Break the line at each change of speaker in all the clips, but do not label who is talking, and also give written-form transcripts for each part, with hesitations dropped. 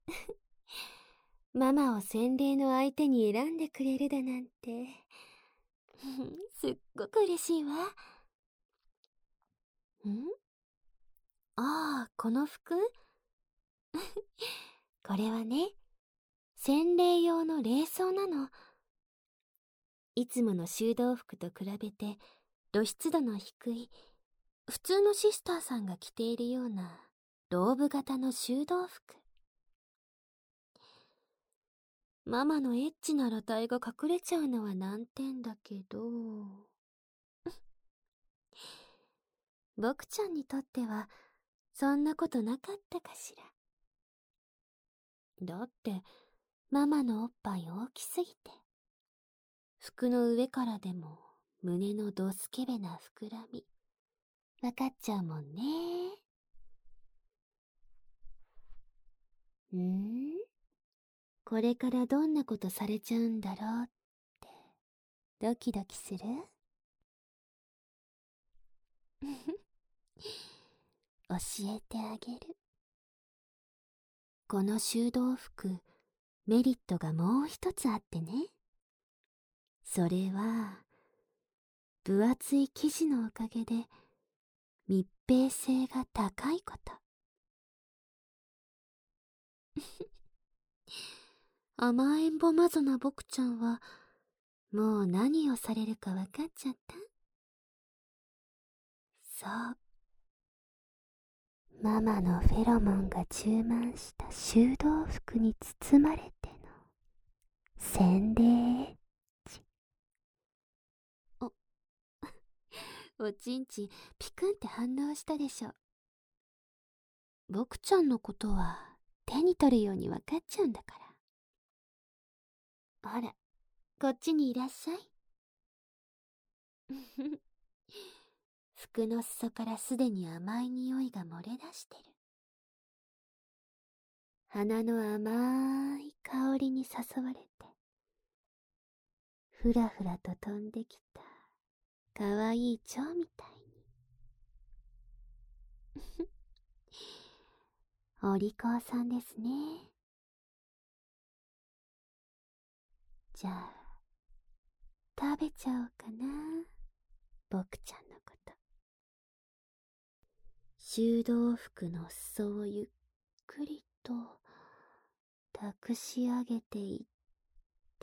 ママを洗礼の相手に選んでくれるだなんてすっごく嬉しいわ。ああ、この服これはね、洗礼用の礼装なの。いつもの修道服と比べて露出度の低い、普通のシスターさんが着ているようなローブ型の修道服。ママのエッチな裸体が隠れちゃうのは難点だけど僕ちゃんにとってはそんなことなかったかしら。だってママのおっぱい大きすぎて、服の上からでも胸のドスケベな膨らみわかっちゃうもんね。これからどんなことされちゃうんだろうってドキドキする教えてあげる。この修道服、メリットがもう一つあってね。それは分厚い生地のおかげで密閉性が高いこと。甘えんぼまぞな僕ちゃんはもう何をされるか分かっちゃった？そう、ママのフェロモンが充満した修道服に包まれての洗礼。おちんちんピクンって反応したでしょ。僕ちゃんのことは手に取るように分かっちゃうんだから。ほら、こっちにいらっしゃい。服の裾からすでに甘い匂いが漏れ出してる。花の甘い香りに誘われてふらふらと飛んできたかわいい蝶みたいにお利口さんですね。じゃあ食べちゃおうかな、僕ちゃんのこと。修道服の裾をゆっくりと託し上げていって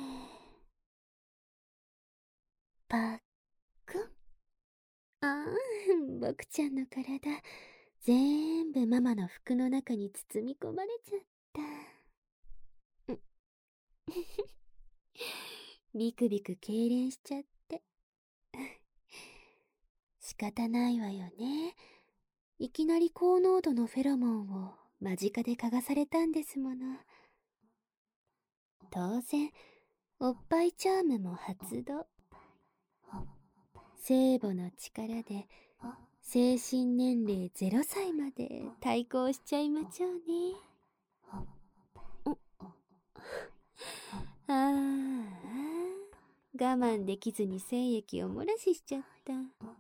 パックン。ああ、僕ちゃんの体全部ママの服の中に包み込まれちゃった。ビクビク痙攣しちゃって仕方ないわよね。いきなり高濃度のフェロモンを間近で嗅がされたんですもの。当然おっぱいチャームも発動。聖母の力で精神年齢0歳まで対抗しちゃいまちょうね。ああ、我慢できずに精液を漏らしちゃった。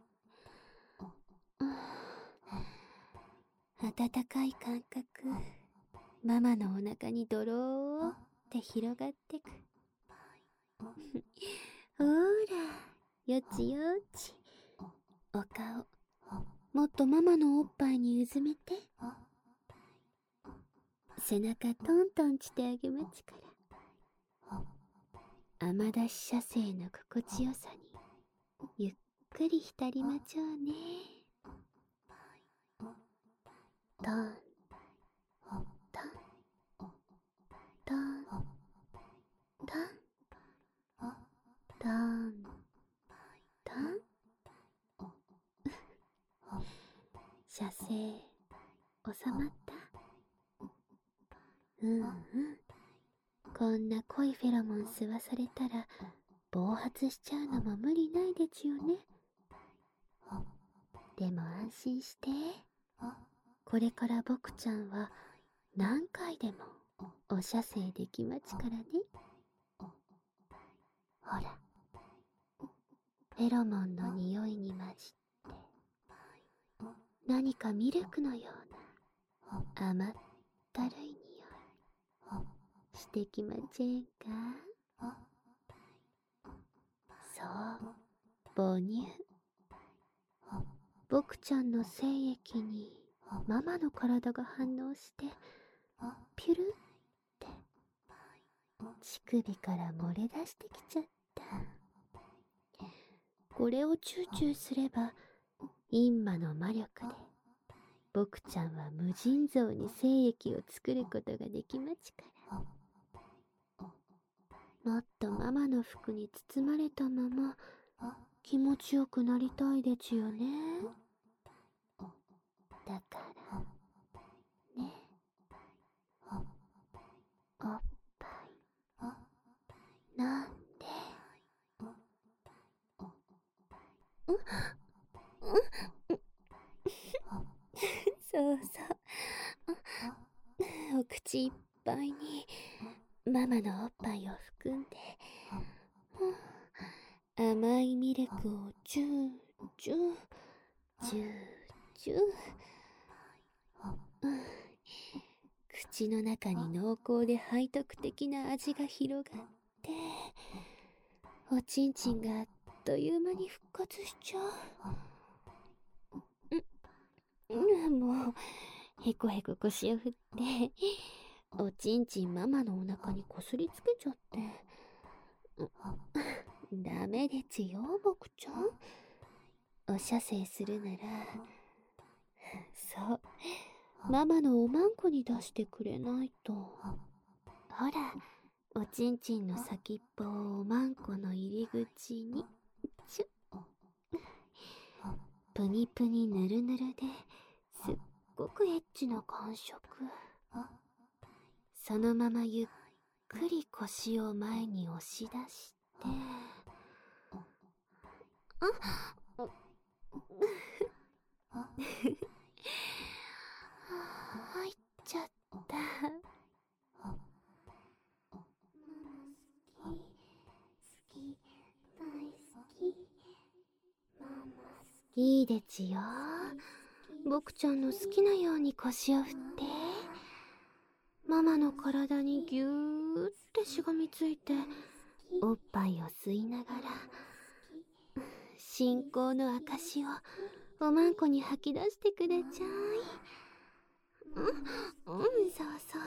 温かい感覚、ママのお腹にドローって広がってく。ほら、よちよち。お顔、もっとママのおっぱいにうずめて。背中トントンしてあげまちから。甘出し射精の心地よさにゆっくり浸りまちょうね。トントントントントントン。射精収まった？こんな濃いフェロモン吸わされたら暴発しちゃうのも無理ないでちゅよね。でも安心して、これから僕ちゃんは何回でもお射精できまちからね。ほら、フェロモンの匂いに混じって何かミルクのような甘ったるい匂い。 してきませんか？そう、母乳。僕ちゃんの精液にママの体が反応して、ピュルって乳首から漏れ出してきちゃった。これをチューチューすれば、陰魔の魔力で僕ちゃんは無尽蔵に精液を作ることができまちから。もっとママの服に包まれたまま気持ちよくなりたいでちよね。だからね、おっぱいなんで。そうそう、お口いっぱいにママのおっぱいを含んで、甘いミルクをチューチューチューチュー、口の中に濃厚で背徳的な味が広がって、おちんちんがあっという間に復活しちゃう。もうへこへこ腰を振っておちんちんママのお腹にこすりつけちゃって。ダメでちよ、僕ちゃん。お射精するなら、そう、ママのおまんこに出してくれないと。ほら、おちんちんの先っぽをおまんこの入り口に、チュッ。プニプニぬるぬるですっごくエッチな感触。そのままゆっくり腰を前に押し出して、入っちゃった。好き、大好き。いいでちよ。僕ちゃんの好きなように腰を振って、ママの体にぎゅーってしがみついて、おっぱいを吸いながら、信仰の証をおまんこに吐き出してくれちゃい。そうそう。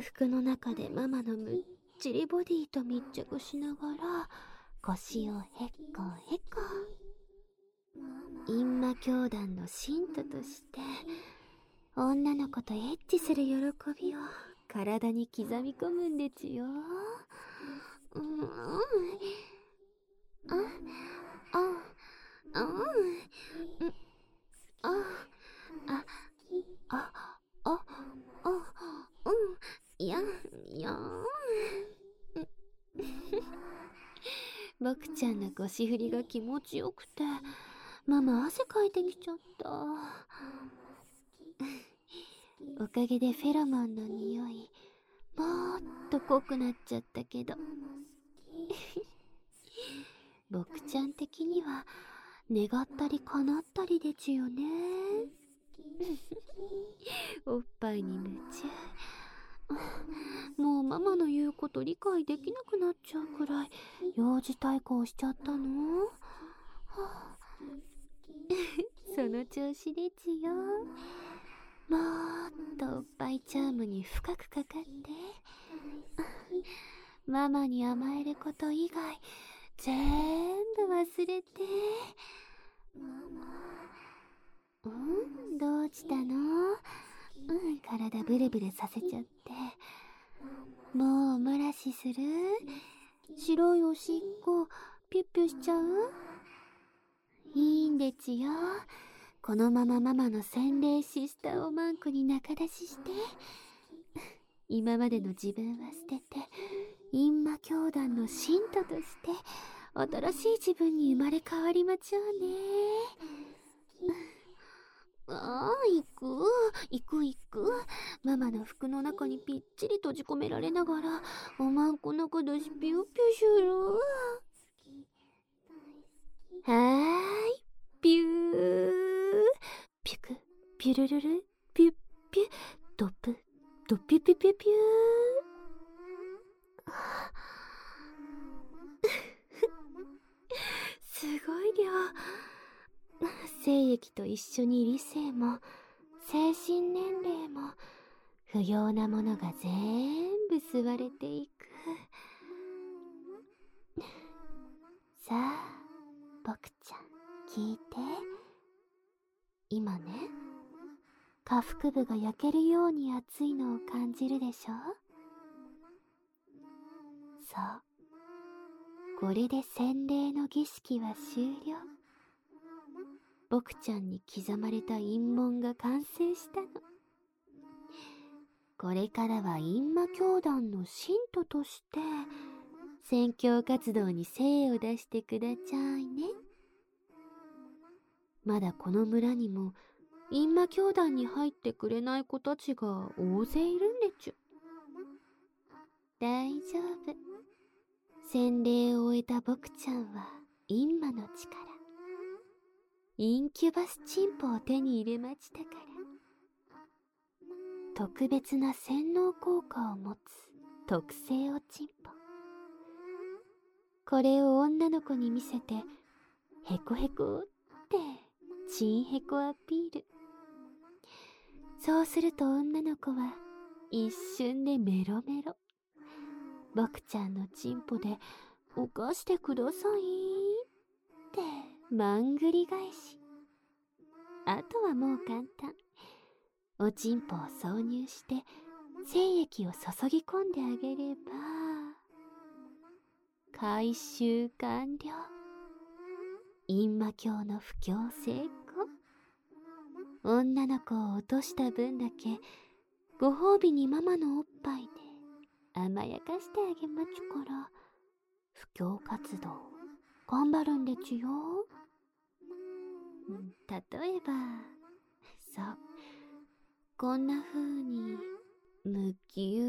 服の中でママのむっちりボディと密着しながら、腰をへっこへっこ。陰魔教団の信徒として、女の子とエッチする喜びを体に刻み込むんでちよ。僕ちゃんの腰振りが気持ちよくて、ママ汗かいてきちゃった。おかげでフェロモンの匂いもっと濃くなっちゃったけど僕ちゃん的には願ったり叶ったりでちよね。おっぱいに夢中。もうママの言うこと理解できなくなっちゃうくらい幼児対抗しちゃったの。その調子でちよ。もっとおっぱいチャームに深くかかってママに甘えること以外全部忘れて。どうしたの？体ブルブルさせちゃって。もうお漏らしする？白いおしっこピュッピュしちゃう？いいんでちよ。このままママの洗礼シスターおまんこに仲出しして今までの自分は捨てて陰魔教団の信徒として新しい自分に生まれ変わりまちょうね。行く。ママの服の中にぴっちり閉じ込められながらおまんこ中出しピューピュする。はーい、ピューピュクピュルルルピュッピュドプドピュピュピュピュごい量。精液と一緒に理性も精神年齢も不要なものが全部吸われていく。さあ、僕ちゃん、聞いて。今ね、下腹部が焼けるように熱いのを感じるでしょ？そう。これで洗礼の儀式は終了。僕ちゃんに刻まれた陰紋が完成したの。これからは陰魔教団の信徒として宣教活動に精を出してくだちゃいね。まだこの村にも陰魔教団に入ってくれない子たちが大勢いるんでちゅ。大丈夫。洗礼を終えた僕ちゃんは陰魔の力、インキュバスチンポを手に入れましたから。特別な洗脳効果を持つ特製おチンポ。これを女の子に見せてヘコヘコってチンヘコアピール。そうすると女の子は一瞬でメロメロ。僕ちゃんのチンポで犯してくださいってまんぐり返し。あとはもう簡単。おちんぽを挿入して精液を注ぎ込んであげれば回収完了。陰魔教の布教成功。女の子を落とした分だけご褒美にママのおっぱいで甘やかしてあげまちゅから、布教活動頑張るんでちゅよ。例えばそう、こんな風にむぎゅ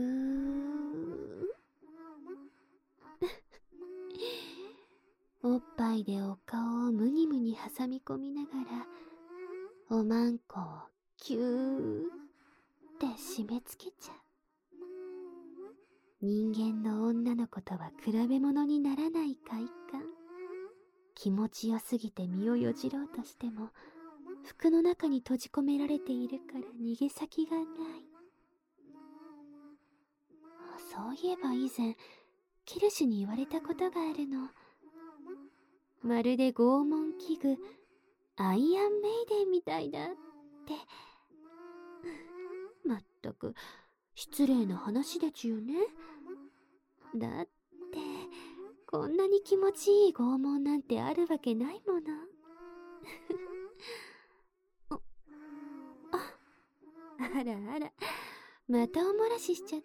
ーおっぱいでお顔をむにむに挟み込みながらおまんこをキューって締め付けちゃう。人間の女の子とは比べ物にならない快感。気持ちよすぎて身をよじろうとしても服の中に閉じ込められているから逃げ先がない。そういえば以前キルシュに言われたことがあるの。まるで拷問器具アイアンメイデンみたいだって。まったく失礼な話でちゅよね。だってこんなに気持ちいい拷問なんてあるわけないもの。あらあら、またお漏らししちゃった。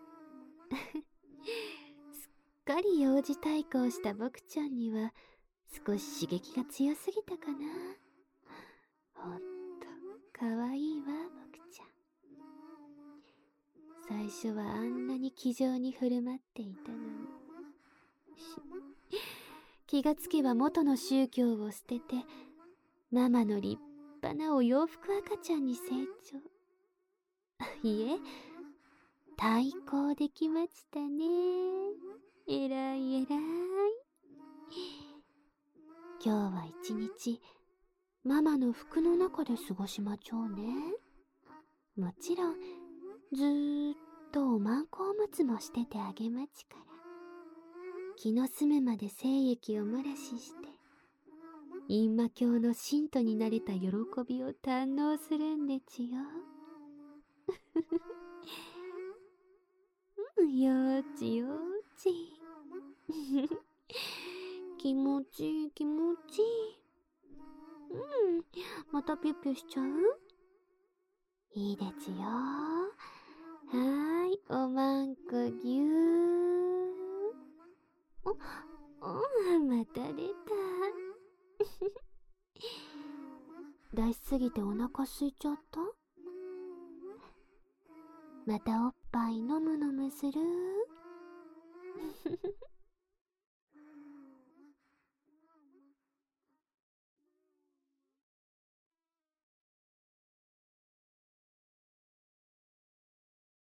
すっかり幼児対抗した僕ちゃんには少し刺激が強すぎたかな。ほんとかわいいわ僕ちゃん。最初はあんなに気丈に振る舞っていたのに気がつけば元の宗教を捨ててママの立派なお洋服赤ちゃんに成長。いえ、対抗できましたね。えらいえらい。今日は一日ママの服の中で過ごしまちょうね。もちろんずーっとおまんこおむつもしててあげまちから、気の済むまで精液を漏らしして陰魔教の信徒になれた喜びを堪能するんでちよ。幼稚幼稚。気持ちいい気持ちいい。またピュッピュしちゃう？いいでちよ。はーい、おまんこぎゅー。また出た。出しすぎてお腹空いちゃった？またおっぱいのむのむする？